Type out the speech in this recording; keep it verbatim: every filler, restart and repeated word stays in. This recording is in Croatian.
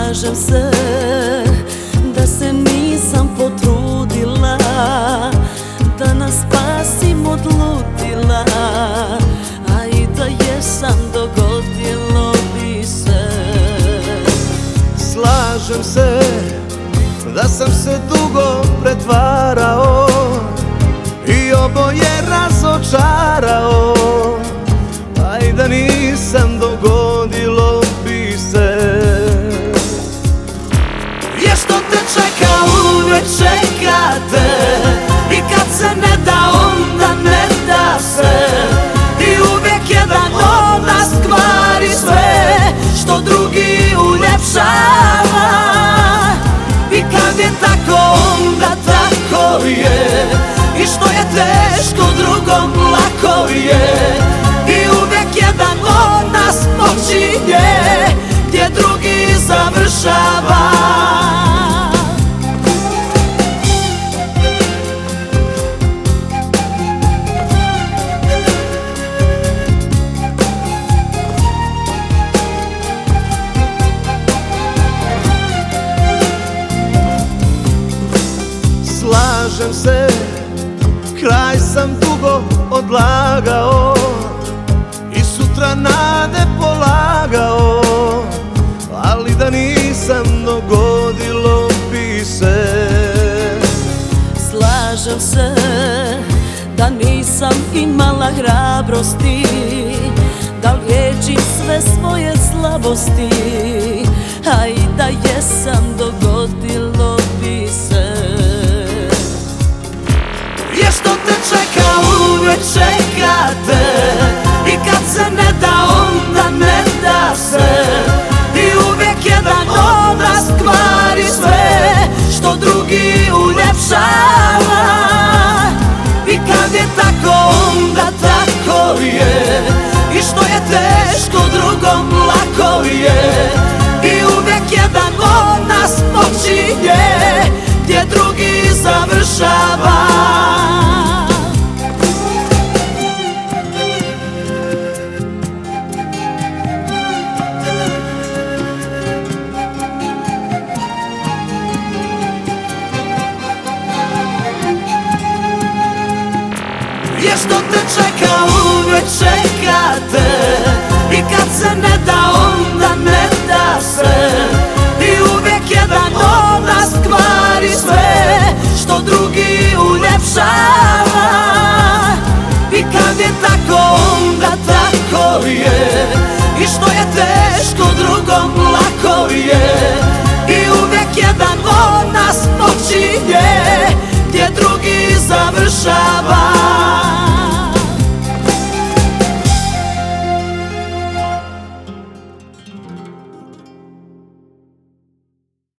Slažem se da se nisam potrudila, da nas spasim od ludila, a i da jesam dogodilo bi se. Slažem se da sam se dugo pretvarao i oboje razočarao, a i da nisam dogodilo bi se. Je što te čeka uvek čekate, i kad se ne da onda ne da se, i uvek jedan od nas kvari sve što drugi uljepšava. I kad je tako onda tako je, i što je teško drugom lako je, i uvek jedan od nas počinje gdje drugi završava. Slažem se, kraj sam dugo odlagao i sutra nade polagao, ali da nisam dogodilo bi se. Slažem se da nisam imala hrabrosti, da liječim sve svoje slabosti, a i da jesam dogodilo bi se. Je što te čeka uvek čekate, i kad se ne da onda ne da se, i uvek jedan od nas kvari sve što drugi uljepšava. I kad je tako onda tako je, i što je teško drugom lako je, i uvek jedan od nas počinje gdje drugi završava. Je što te čeka uvek čekate, i kad se ne da onda ne da se, i uvek jedan od nas kvari sve što drugi uljepšava. I kad je tako onda tako je, i što je teško drugom lako je, i uvek jedan od nas počinje gdje drugi završava.